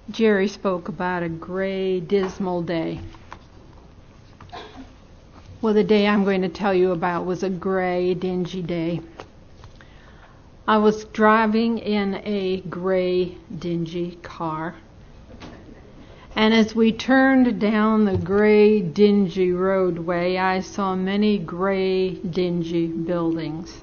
Jerry spoke about a gray, dismal day. Well, the day I'm going to tell you about was a gray, dingy day. I was driving in a gray, dingy car. And as we turned down the gray, dingy roadway, I saw many gray, dingy buildings.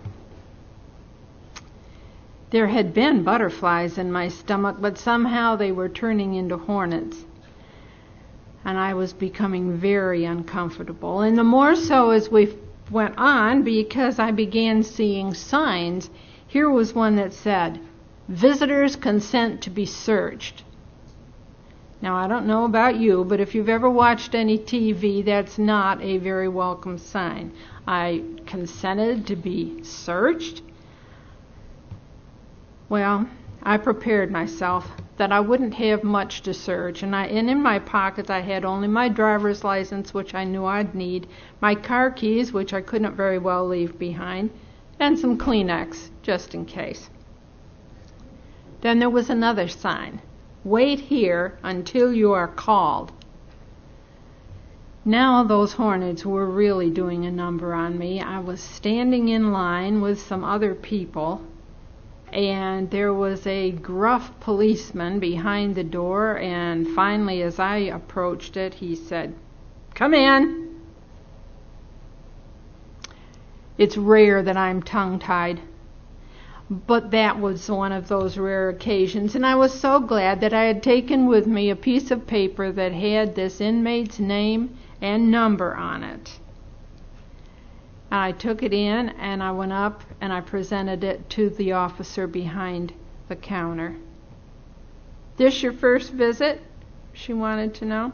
There had been butterflies in my stomach, but somehow they were turning into hornets. And I was becoming very uncomfortable. And the more so as we went on, because I began seeing signs. Here was one that said, "Visitors consent to be searched." Now, I don't know about you, but if you've ever watched any TV, that's not a very welcome sign. I consented to be searched. Well, I prepared myself that I wouldn't have much to search, and in my pockets I had only my driver's license, which I knew I'd need, my car keys, which I couldn't very well leave behind, and some Kleenex, just in case. Then there was another sign. "Wait here until you are called." Now those hornets were really doing a number on me. I was standing in line with some other people, and there was a gruff policeman behind the door, and finally as I approached it, he said, "Come in." It's rare that I'm tongue-tied, but that was one of those rare occasions, and I was so glad that I had taken with me a piece of paper that had this inmate's name and number on it. I took it in, and I went up and I presented it to the officer behind the counter. "This your first visit?" she wanted to know.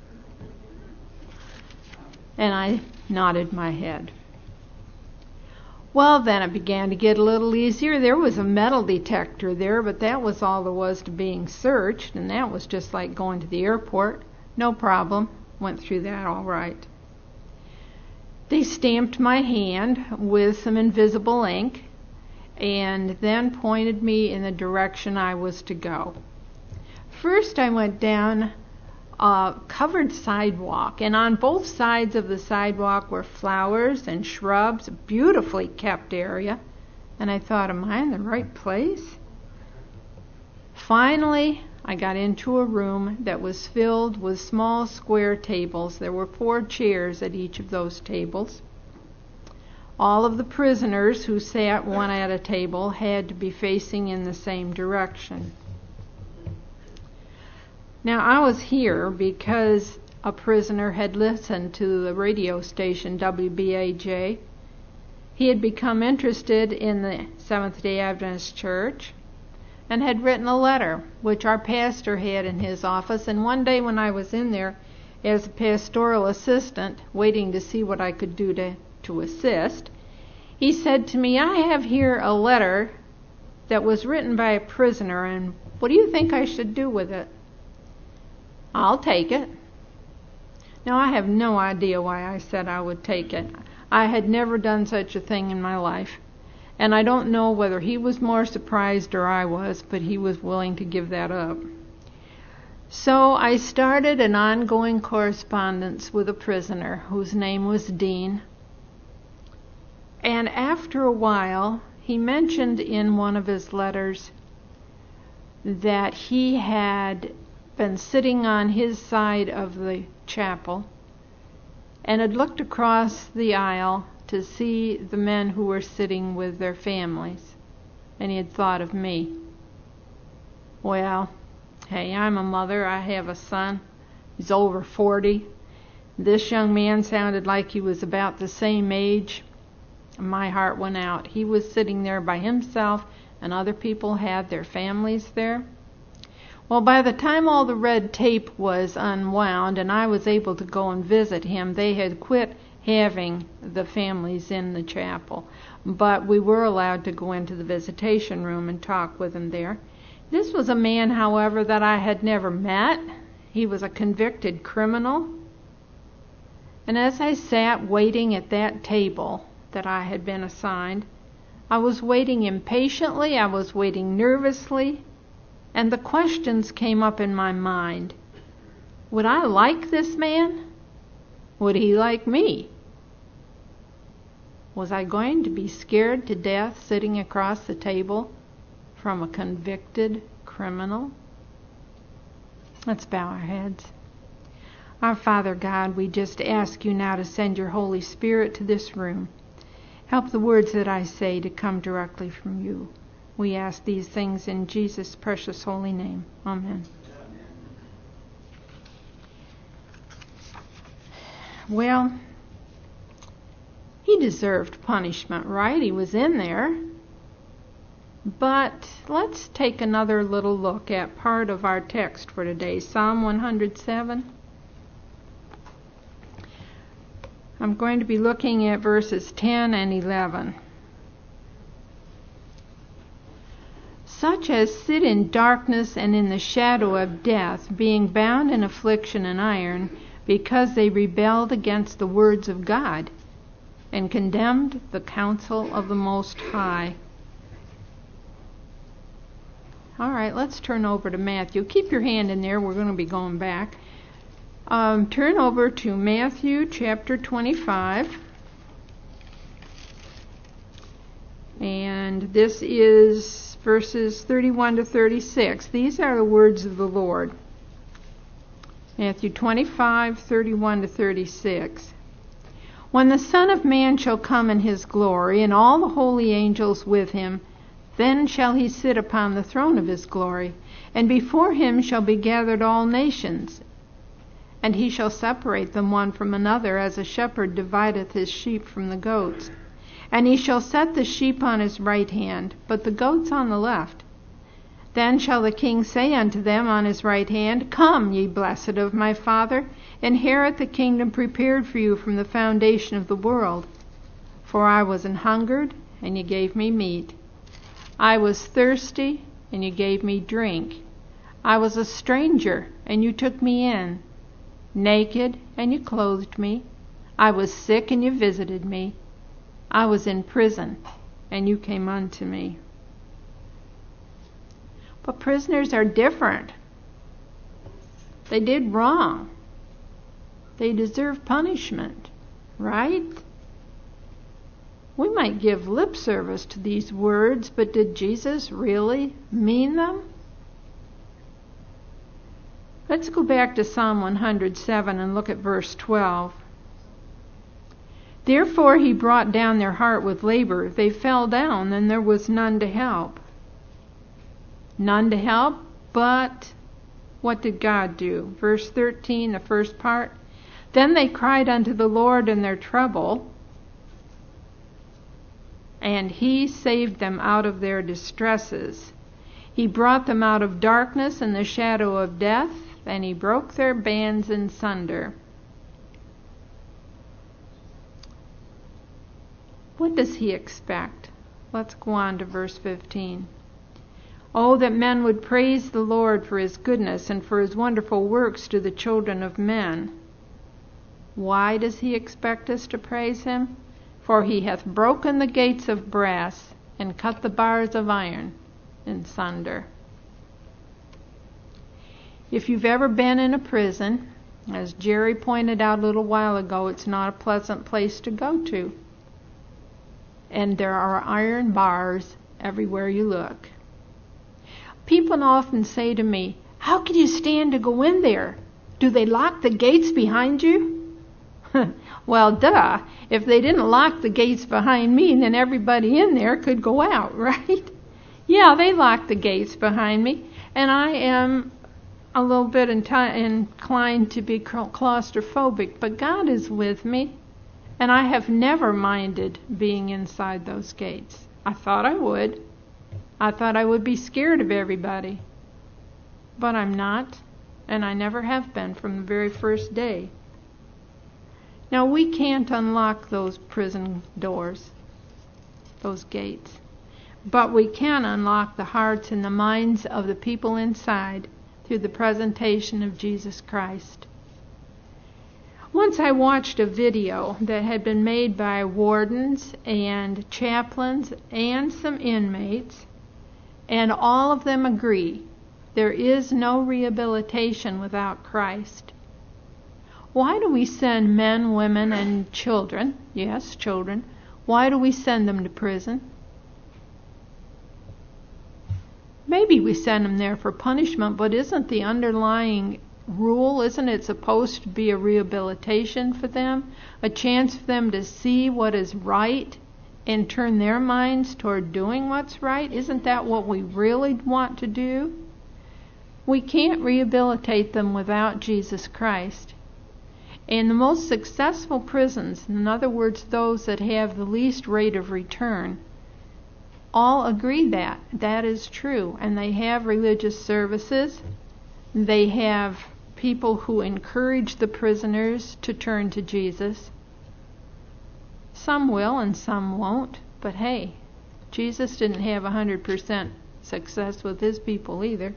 And I nodded my head. Well, then it began to get a little easier. There was a metal detector there, but that was all there was to being searched, and that was just like going to the airport. No problem. Went through that all right. They stamped my hand with some invisible ink and then pointed me in the direction I was to go. First I went down a covered sidewalk, and on both sides of the sidewalk were flowers and shrubs, a beautifully kept area. And I thought, am I in the right place? Finally, I got into a room that was filled with small square tables. There were 4 chairs at each of those tables. All of the prisoners who sat one at a table had to be facing in the same direction. Now, I was here because a prisoner had listened to the radio station WBAJ. He had become interested in the Seventh-day Adventist Church and had written a letter, which our pastor had in his office. And one day when I was in there as a pastoral assistant, waiting to see what I could do to assist, he said to me, "I have here a letter that was written by a prisoner, and what do you think I should do with it?" "I'll take it." Now, I have no idea why I said I would take it. I had never done such a thing in my life. And I don't know whether he was more surprised or I was, but he was willing to give that up. So I started an ongoing correspondence with a prisoner whose name was Dean. And after a while, he mentioned in one of his letters that he had been sitting on his side of the chapel and had looked across the aisle to see the men who were sitting with their families, and he had thought of me. Well, hey, I'm a mother. I have a son. He's over 40. This young man sounded like he was about the same age. My heart went out. He was sitting there by himself, and other people had their families there. Well, by the time all the red tape was unwound and I was able to go and visit him, they had quit having the families in the chapel. But we were allowed to go into the visitation room and talk with him there. This was a man, however, that I had never met. He was a convicted criminal. And as I sat waiting at that table that I had been assigned, I was waiting impatiently, I was waiting nervously, And the questions came up in my mind. Would I like this man? Would he like me? Was I going to be scared to death sitting across the table from a convicted criminal? Let's bow our heads. Our Father God, we just ask you now to send your Holy Spirit to this room. Help the words that I say to come directly from you. We ask these things in Jesus' precious holy name. Amen. Well, he deserved punishment, right? He was in there. But let's take another little look at part of our text for today, Psalm 107. I'm going to be looking at verses 10 and 11. Such as sit in darkness and in the shadow of death, being bound in affliction and iron, because they rebelled against the words of God, and condemned the counsel of the Most High. All right, let's turn over to Matthew. Keep your hand in there. We're going to be going back. Turn over to Matthew chapter 25. And this is verses 31 to 36. These are the words of the Lord. Matthew 25, 31 to 36. When the Son of Man shall come in his glory, and all the holy angels with him, then shall he sit upon the throne of his glory, and before him shall be gathered all nations. And he shall separate them one from another, as a shepherd divideth his sheep from the goats. And he shall set the sheep on his right hand, but the goats on the left. Then shall the king say unto them on his right hand, Come, ye blessed of my Father, inherit the kingdom prepared for you from the foundation of the world. For I was an hungered, and ye gave me meat. I was thirsty, and you gave me drink. I was a stranger, and you took me in. Naked, and you clothed me. I was sick, and you visited me. I was in prison, and you came unto me. But prisoners are different. They did wrong. They deserve punishment, right? We might give lip service to these words, but did Jesus really mean them? Let's go back to Psalm 107 and look at verse 12. Therefore he brought down their heart with labor. They fell down, and there was none to help. None to help, but what did God do? Verse 13, the first part. Then they cried unto the Lord in their trouble, and he saved them out of their distresses. He brought them out of darkness and the shadow of death, and he broke their bands in sunder. What does he expect? Let's go on to verse 15. Oh, that men would praise the Lord for his goodness and for his wonderful works to the children of men. Why does he expect us to praise him? For he hath broken the gates of brass and cut the bars of iron in sunder. If you've ever been in a prison, as Jerry pointed out a little while ago, it's not a pleasant place to go to. And there are iron bars everywhere you look. People often say to me, how can you stand to go in there? Do they lock the gates behind you? Well, duh. If they didn't lock the gates behind me, then everybody in there could go out, right? Yeah, they locked the gates behind me, and I am a little bit inclined to be claustrophobic, but God is with me, and I have never minded being inside those gates. I thought I would. I thought I would be scared of everybody, but I'm not, and I never have been from the very first day. Now, we can't unlock those prison doors, those gates, but we can unlock the hearts and the minds of the people inside through the presentation of Jesus Christ. Once I watched a video that had been made by wardens and chaplains and some inmates, and all of them agree There is no rehabilitation without Christ. Why do we send men, women, and children, yes, children, why do we send them to prison? Maybe we send them there for punishment, but isn't the underlying rule, isn't it supposed to be a rehabilitation for them? A chance for them to see what is right and turn their minds toward doing what's right? Isn't that what we really want to do? We can't rehabilitate them without Jesus Christ. And the most successful prisons, in other words, those that have the least rate of return, all agree that that is true. And they have religious services. They have people who encourage the prisoners to turn to Jesus. Some will and some won't. But hey, Jesus didn't have 100% success with his people either.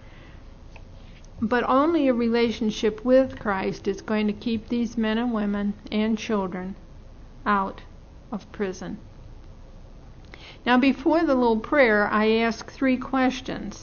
But only a relationship with Christ is going to keep these men and women and children out of prison. Now, before the little prayer, I asked 3 questions.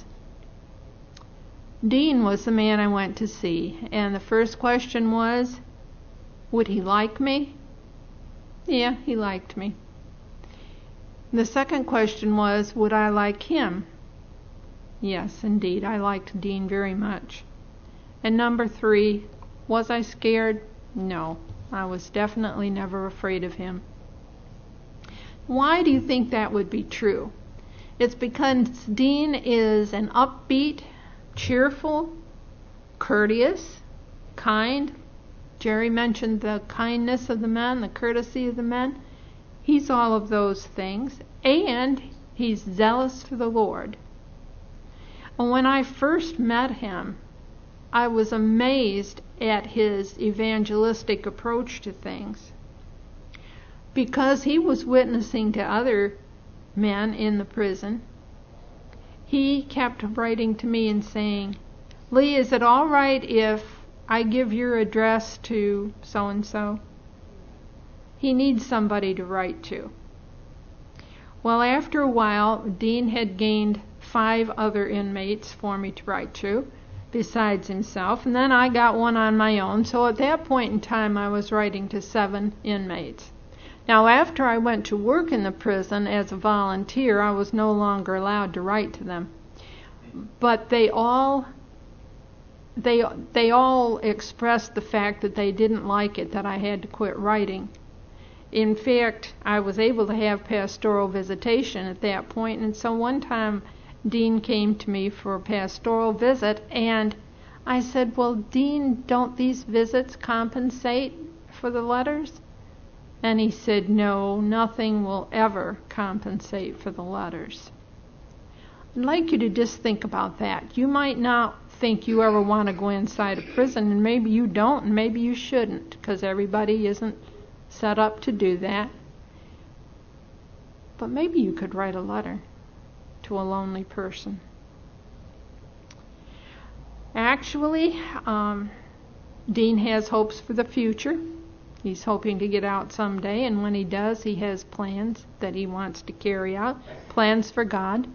Dean was the man I went to see, and the first question was, would he like me? Yeah, he liked me. The second question was, would I like him? Yes, indeed, I liked Dean very much. And number 3, was I scared? No, I was definitely never afraid of him. Why do you think that would be true? It's because Dean is an upbeat, cheerful, courteous, kind. Jerry mentioned the kindness of the men, the courtesy of the men. He's all of those things. And he's zealous for the Lord. And when I first met him, I was amazed at his evangelistic approach to things. Because he was witnessing to other men in the prison, he kept writing to me and saying, Lee, is it all right if I give your address to so-and-so? He needs somebody to write to. Well, after a while, Dean had gained 5 other inmates for me to write to, besides himself, and then I got one on my own. So at that point in time, I was writing to 7 inmates. Now, after I went to work in the prison as a volunteer, I was no longer allowed to write to them. But they all expressed the fact that they didn't like it, that I had to quit writing. In fact, I was able to have pastoral visitation at that point, and so one time Dean came to me for a pastoral visit, and I said, well, Dean, don't these visits compensate for the letters? And he said, no, nothing will ever compensate for the letters. I'd like you to just think about that. You might not think you ever want to go inside a prison, and maybe you don't, and maybe you shouldn't, because everybody isn't set up to do that. But maybe you could write a letter to a lonely person. Actually, Dean has hopes for the future. He's hoping to get out someday, and when he does, he has plans that he wants to carry out, plans for God.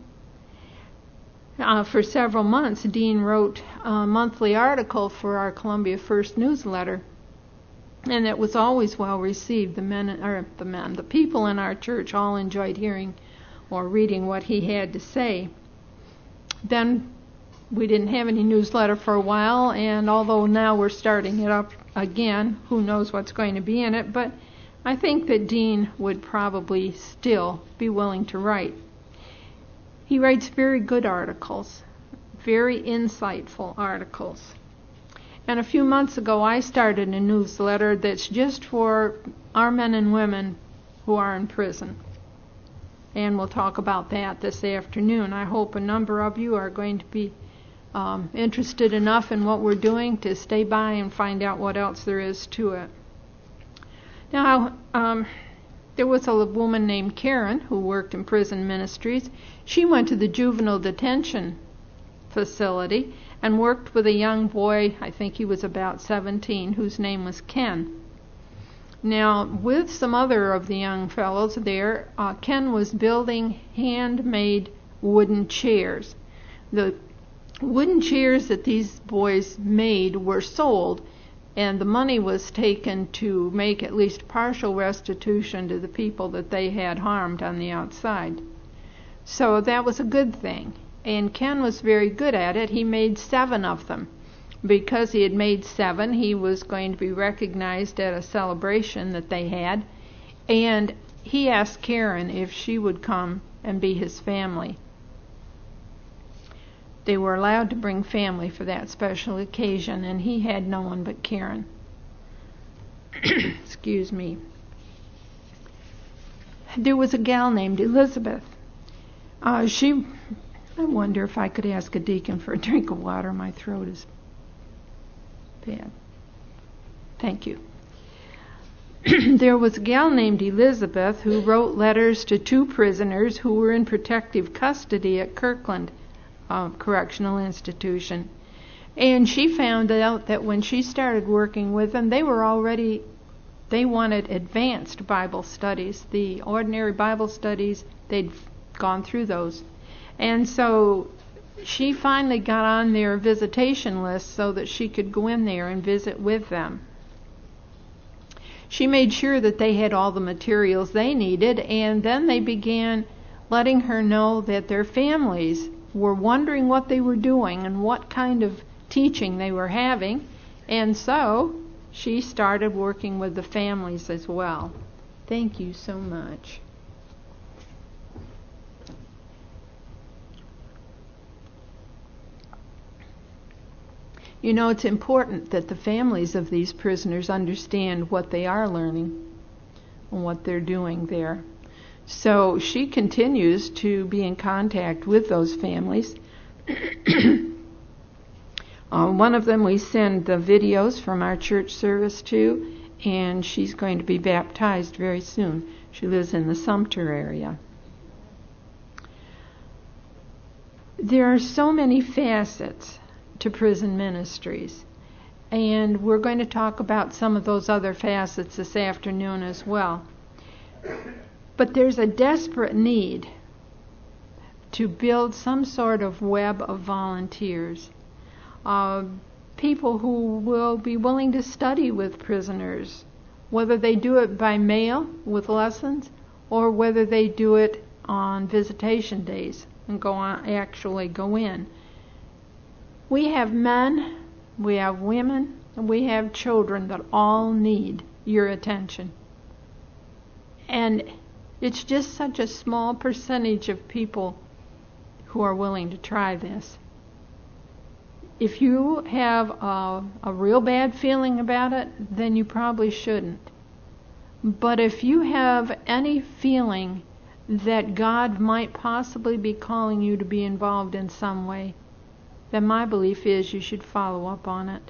For several months, Dean wrote a monthly article for our Columbia First newsletter, and it was always well received. The people in our church all enjoyed hearing or reading what he had to say. Then we didn't have any newsletter for a while, and although now we're starting it up again, who knows what's going to be in it, but I think that Dean would probably still be willing to write. He writes very good articles, very insightful articles. And a few months ago, I started a newsletter that's just for our men and women who are in prison. And we'll talk about that this afternoon. I hope a number of you are going to be interested enough in what we're doing to stay by and find out what else there is to it. Now, there was a woman named Karen who worked in prison ministries. She went to the juvenile detention facility and worked with a young boy, I think he was about 17, whose name was Ken. Now, with some other of the young fellows there, Ken was building handmade wooden chairs. The wooden chairs that these boys made were sold, and the money was taken to make at least partial restitution to the people that they had harmed on the outside. So that was a good thing. And Ken was very good at it. He made 7 of them. Because he had made 7, he was going to be recognized at a celebration that they had. And he asked Karen if she would come and be his family. They were allowed to bring family for that special occasion, and he had no one but Karen. Excuse me. There was a gal named Elizabeth. I wonder if I could ask a deacon for a drink of water. My throat is bad. Thank you. There was a gal named Elizabeth who wrote letters to 2 prisoners who were in protective custody at Kirkland Correctional Institution. And she found out that when she started working with them, they wanted advanced Bible studies. The ordinary Bible studies, they'd gone through those. And so she finally got on their visitation list so that she could go in there and visit with them. She made sure that they had all the materials they needed, and then they began letting her know that their families were wondering what they were doing and what kind of teaching they were having, and so she started working with the families as well. Thank you so much. You know, it's important that the families of these prisoners understand what they are learning and what they're doing there. So she continues to be in contact with those families. One of them we send the videos from our church service to, and she's going to be baptized very soon. She lives in the Sumter area. There are so many facets to prison ministries, and we're going to talk about some of those other facets this afternoon as well. But there's a desperate need to build some sort of web of volunteers, people who will be willing to study with prisoners, whether they do it by mail with lessons or whether they do it on visitation days and actually go in. We have men, we have women, and we have children that all need your attention. And it's just such a small percentage of people who are willing to try this. If you have a real bad feeling about it, then you probably shouldn't. But if you have any feeling that God might possibly be calling you to be involved in some way, then my belief is you should follow up on it.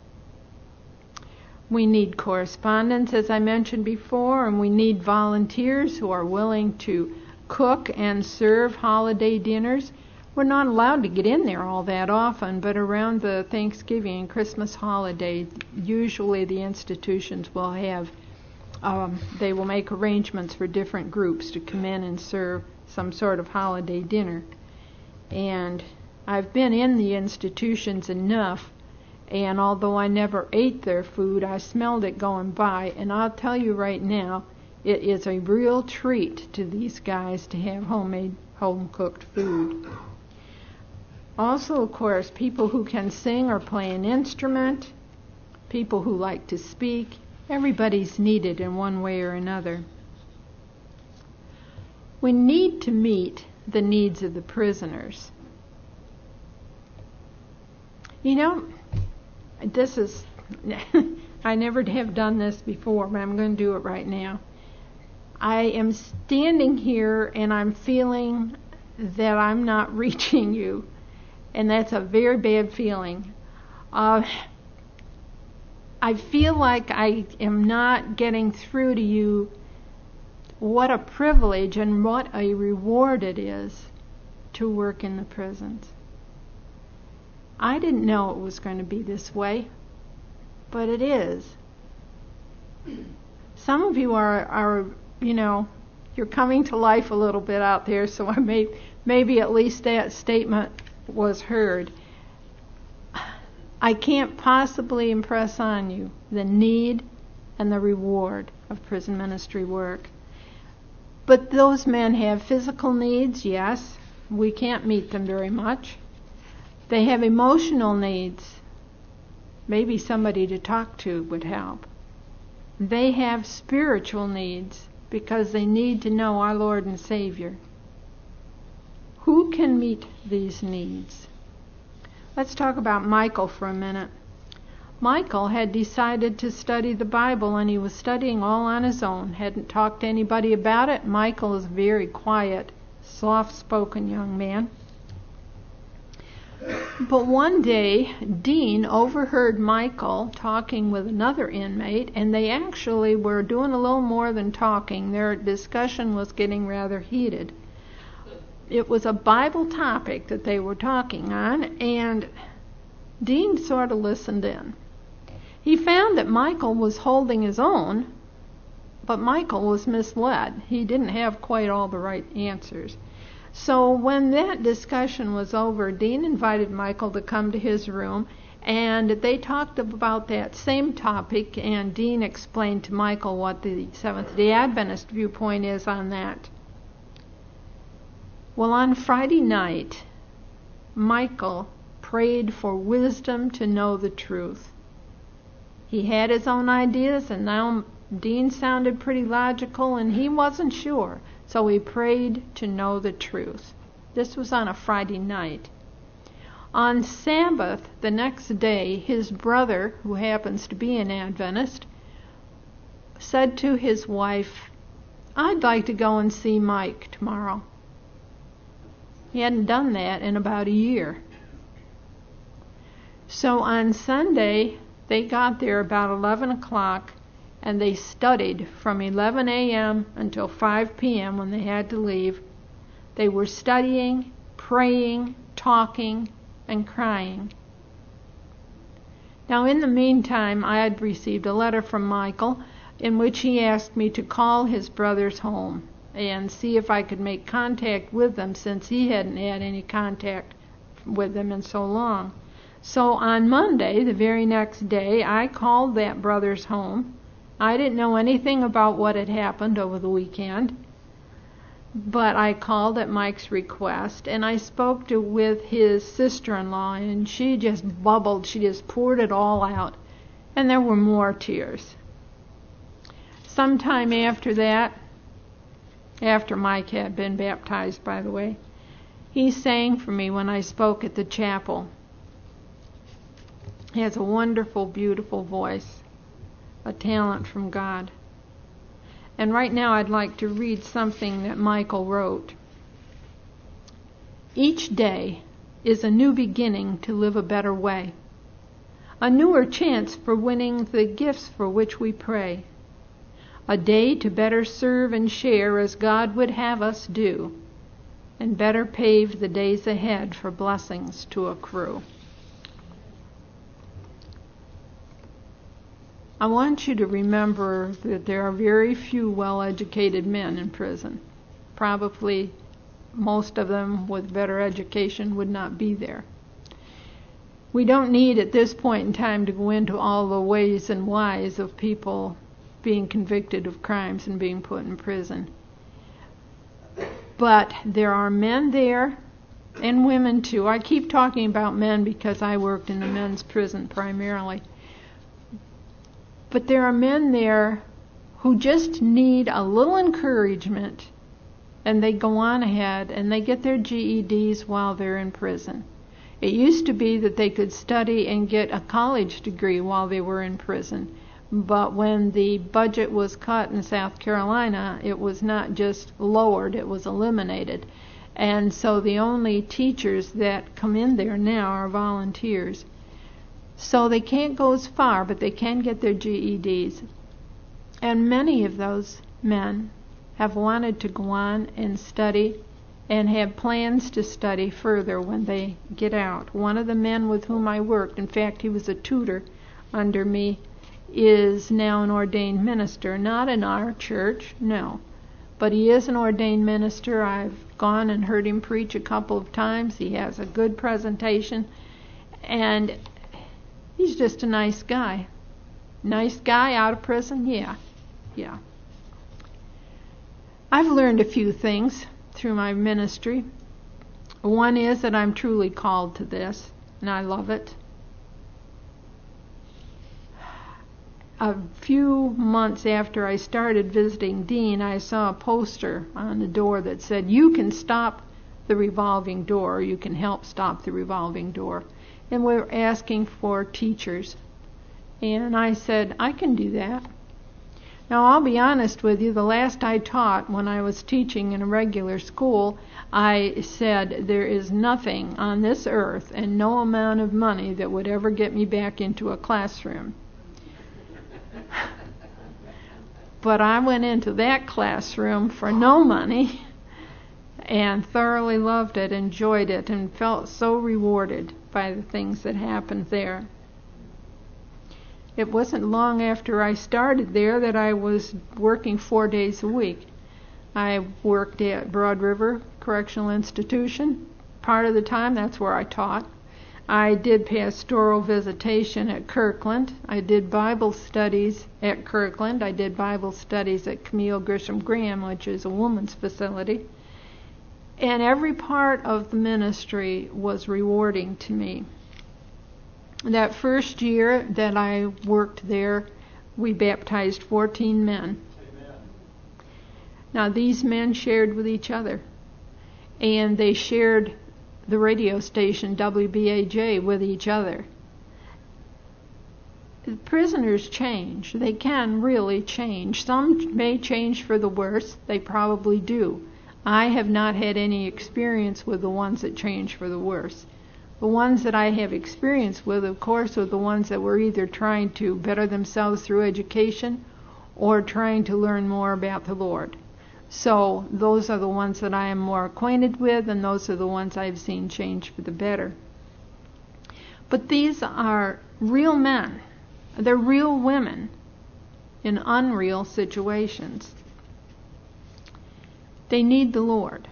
We need correspondence, as I mentioned before, and we need volunteers who are willing to cook and serve holiday dinners. We're not allowed to get in there all that often, but around the Thanksgiving and Christmas holiday, usually the institutions will have, they will make arrangements for different groups to come in and serve some sort of holiday dinner. And I've been in the institutions enough, and although I never ate their food, I smelled it going by, and I'll tell you right now, it is a real treat to these guys to have homemade, home-cooked food. Also, of course, people who can sing or play an instrument, people who like to speak, everybody's needed in one way or another. We need to meet the needs of the prisoners. You know, this is, I never have done this before, but I'm going to do it right now. I am standing here and I'm feeling that I'm not reaching you, and that's a very bad feeling. I feel like I am not getting through to you what a privilege and what a reward it is to work in the prisons. I didn't know it was going to be this way, but it is. Some of you are you know, you're coming to life a little bit out there, so maybe at least that statement was heard. I can't possibly impress on you the need and the reward of prison ministry work. But those men have physical needs, yes. We can't meet them very much. They have emotional needs. Maybe somebody to talk to would help. They have spiritual needs because they need to know our Lord and Savior. Who can meet these needs? Let's talk about Michael for a minute. Michael had decided to study the Bible, and he was studying all on his own. Hadn't talked to anybody about it. Michael is a very quiet, soft-spoken young man. But one day, Dean overheard Michael talking with another inmate, and they actually were doing a little more than talking. Their discussion was getting rather heated. It was a Bible topic that they were talking on, and Dean sort of listened in. He found that Michael was holding his own, but Michael was misled. He didn't have quite all the right answers. So when that discussion was over, Dean invited Michael to come to his room, and they talked about that same topic, and Dean explained to Michael what the Seventh-day Adventist viewpoint is on that. Well, on Friday night, Michael prayed for wisdom to know the truth. He had his own ideas, and now Dean sounded pretty logical, and he wasn't sure. So he prayed to know the truth. This was on a Friday night. On Sabbath, the next day, his brother, who happens to be an Adventist, said to his wife, "I'd like to go and see Mike tomorrow." He hadn't done that in about a year. So on Sunday, they got there about 11 o'clock, and they studied from 11 a.m. until 5 p.m. when they had to leave. They were studying, praying, talking, and crying. Now, in the meantime, I had received a letter from Michael in which he asked me to call his brothers home and see if I could make contact with them, since he hadn't had any contact with them in so long. So on Monday, the very next day, I called that brothers home. I didn't know anything about what had happened over the weekend, but I called at Mike's request, and I spoke with his sister-in-law, and she just bubbled. She just poured it all out, and there were more tears. Sometime after that, after Mike had been baptized, by the way, he sang for me when I spoke at the chapel. He has a wonderful, beautiful voice, a talent from God. And right now I'd like to read something that Michael wrote. Each day is a new beginning to live a better way, a newer chance for winning the gifts for which we pray, a day to better serve and share as God would have us do, and better pave the days ahead for blessings to accrue. I want you to remember that there are very few well-educated men in prison. Probably most of them with better education would not be there. We don't need at this point in time to go into all the ways and whys of people being convicted of crimes and being put in prison. But there are men there, and women too. I keep talking about men because I worked in the men's prison primarily. But there are men there who just need a little encouragement, and they go on ahead and they get their GEDs while they're in prison. It used to be that they could study and get a college degree while they were in prison. But when the budget was cut in South Carolina, it was not just lowered, it was eliminated. And so the only teachers that come in there now are volunteers. So they can't go as far, but they can get their GEDs. And many of those men have wanted to go on and study and have plans to study further when they get out. One of the men with whom I worked, in fact, he was a tutor under me, is now an ordained minister. Not in our church, no. But he is an ordained minister. I've gone and heard him preach a couple of times. He has a good presentation. And He's just a nice guy. Nice guy out of prison? Yeah. I've learned a few things through my ministry. One is that I'm truly called to this, and I love it. A few months after I started visiting Dean, I saw a poster on the door that said, "You can stop the revolving door, or you can help stop the revolving door." And we were asking for teachers. And I said, I can do that. Now, I'll be honest with you, the last I taught when I was teaching in a regular school, I said, there is nothing on this earth and no amount of money that would ever get me back into a classroom. But I went into that classroom for no money and thoroughly loved it, enjoyed it, and felt so rewarded by the things that happened there. It wasn't long after I started there that I was working 4 days a week. I worked at Broad River Correctional Institution. Part of the time, that's where I taught. I did pastoral visitation at Kirkland. I did Bible studies at Kirkland. I did Bible studies at Camille Grisham Graham, which is a woman's facility. And every part of the ministry was rewarding to me. That first year that I worked there, we baptized 14 men. Amen. Now, these men shared with each other, and they shared the radio station WBAJ with each other. Prisoners change. They can really change. Some may change for the worse. They probably do. I have not had any experience with the ones that change for the worse. The ones that I have experience with, of course, are the ones that were either trying to better themselves through education or trying to learn more about the Lord. So those are the ones that I am more acquainted with, and those are the ones I've seen change for the better. But these are real men. They're real women in unreal situations. They need the Lord.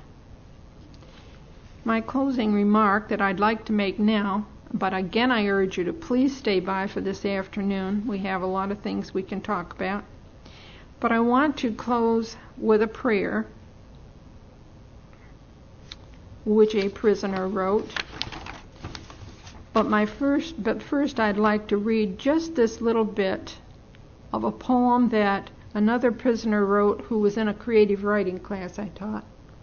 My closing remark that I'd like to make now, but again I urge you to please stay by for this afternoon. We have a lot of things we can talk about. But I want to close with a prayer which a prisoner wrote. But first I'd like to read just this little bit of a poem that another prisoner wrote who was in a creative writing class I taught.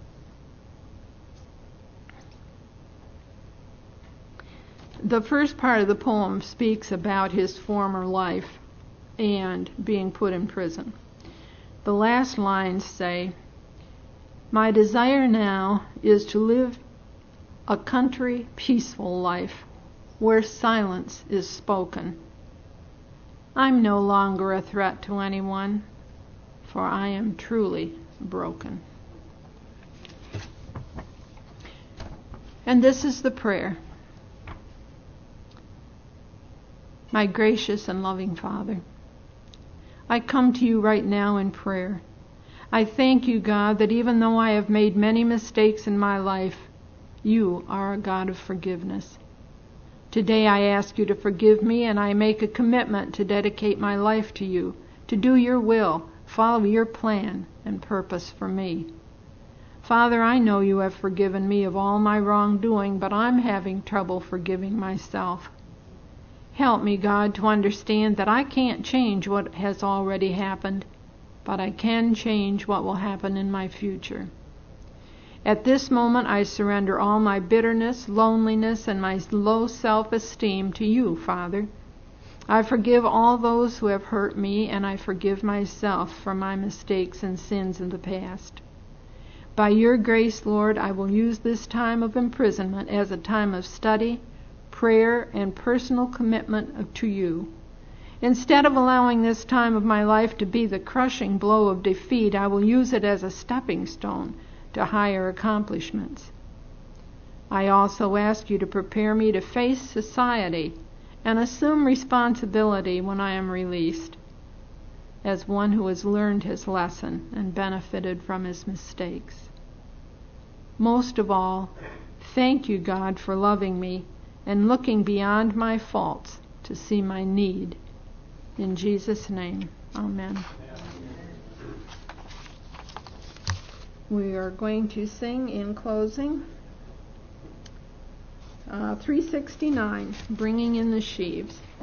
The first part of the poem speaks about his former life and being put in prison. The last lines say, "My desire now is to live a country peaceful life where silence is spoken. I'm no longer a threat to anyone, for I am truly broken." And this is the prayer. My gracious and loving Father, I come to you right now in prayer. I thank you, God, that even though I have made many mistakes in my life, you are a God of forgiveness. Today I ask you to forgive me, and I make a commitment to dedicate my life to you, to do your will, follow your plan and purpose for me. Father, I know you have forgiven me of all my wrongdoing, but I'm having trouble forgiving myself. Help me, God, to understand that I can't change what has already happened, but I can change what will happen in my future. At this moment, I surrender all my bitterness, loneliness, and my low self-esteem to you, Father. I forgive all those who have hurt me, and I forgive myself for my mistakes and sins in the past. By your grace, Lord, I will use this time of imprisonment as a time of study, prayer, and personal commitment to you. Instead of allowing this time of my life to be the crushing blow of defeat, I will use it as a stepping stone to higher accomplishments. I also ask you to prepare me to face society and assume responsibility when I am released, as one who has learned his lesson and benefited from his mistakes. Most of all, thank you, God, for loving me and looking beyond my faults to see my need. In Jesus' name, amen. We are going to sing in closing 369, Bringing in the Sheaves.